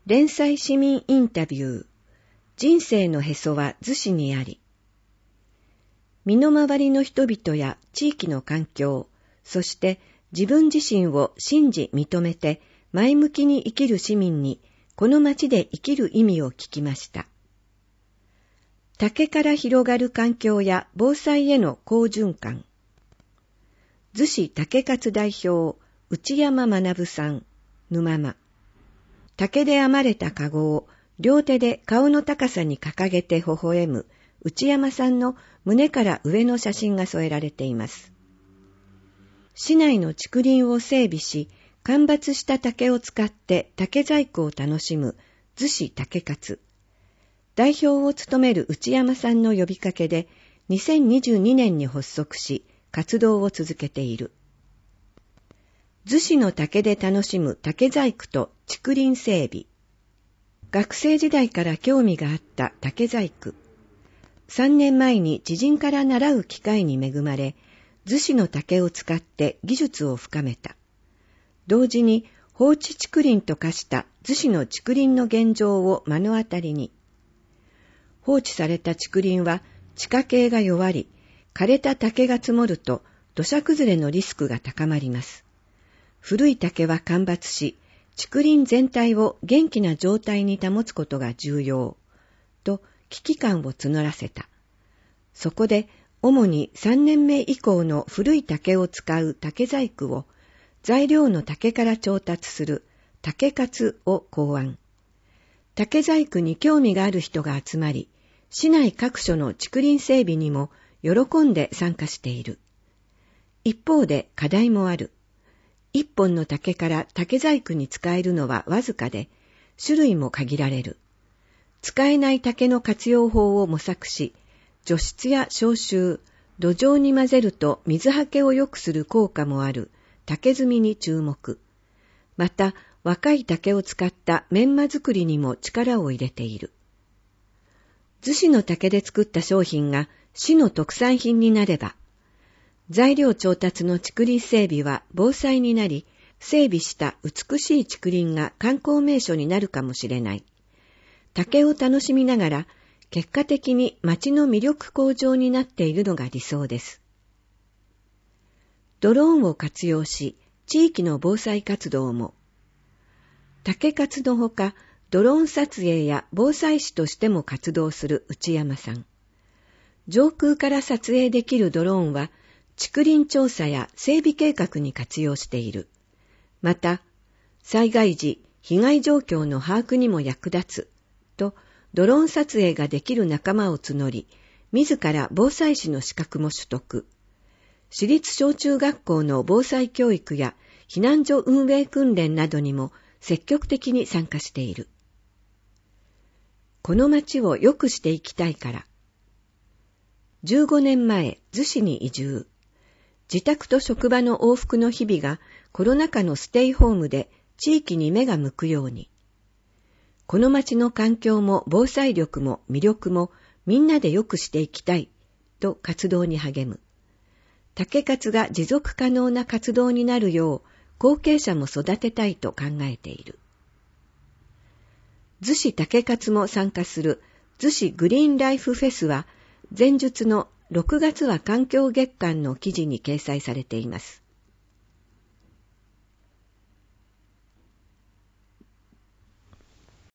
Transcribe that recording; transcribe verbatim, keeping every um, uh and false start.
連載市民インタビュー、人生のへそは逗子にあり。身の回りの人々や地域の環境、そして自分自身を信じ認めて前向きに生きる市民に、この町で生きる意味を聞きました。竹から広がる環境や防災への好循環。逗子竹活代表、内山学さん、沼間。竹で編まれたかごを両手で顔の高さに掲げて微笑む内山さんの胸から上の写真が添えられています。市内の竹林を整備し、間伐した竹を使って竹細工を楽しむ逗子竹活。代表を務める内山さんの呼びかけでにせんにじゅうにねんに発足し、活動を続けている。逗子の竹で楽しむ竹細工と竹林整備。学生時代から興味があった竹細工。さんねんまえに知人から習う機会に恵まれ、逗子の竹を使って技術を深めた。同時に放置竹林と化した逗子の竹林の現状を目の当たりに。放置された竹林は地下茎が弱り、枯れた竹が積もると土砂崩れのリスクが高まります。古い竹は間伐し、竹林全体を元気な状態に保つことが重要、と危機感を募らせた。そこで、主にさんねんめ以降の古い竹を使う竹細工を、材料の竹から調達する竹活を考案。竹細工に興味がある人が集まり、市内各所の竹林整備にも喜んで参加している。一方で課題もある。一本の竹から竹細工に使えるのはわずかで、種類も限られる。使えない竹の活用法を模索し、除湿や消臭、土壌に混ぜると水はけを良くする効果もある竹炭に注目。また、若い竹を使ったメンマ作りにも力を入れている。逗子の竹で作った商品が市の特産品になれば、材料調達の竹林整備は防災になり、整備した美しい竹林が観光名所になるかもしれない。竹を楽しみながら、結果的に町の魅力向上になっているのが理想です。ドローンを活用し、地域の防災活動も。竹活のほか、ドローン撮影や防災士としても活動する内山さん。上空から撮影できるドローンは、竹林調査や整備計画に活用している。また、災害時、被害状況の把握にも役立つ、と、ドローン撮影ができる仲間を募り、自ら防災士の資格も取得。私立小中学校の防災教育や避難所運営訓練などにも積極的に参加している。この町を良くしていきたいから。じゅうごねんまえ、逗子に移住。自宅と職場の往復の日々がコロナ禍のステイホームで地域に目が向くように。この町の環境も防災力も魅力もみんなで良くしていきたいと活動に励む。竹活が持続可能な活動になるよう後継者も育てたいと考えている。逗子竹活も参加する逗子グリーンライフフェスは前述のろくがつは環境月間の記事に掲載されています。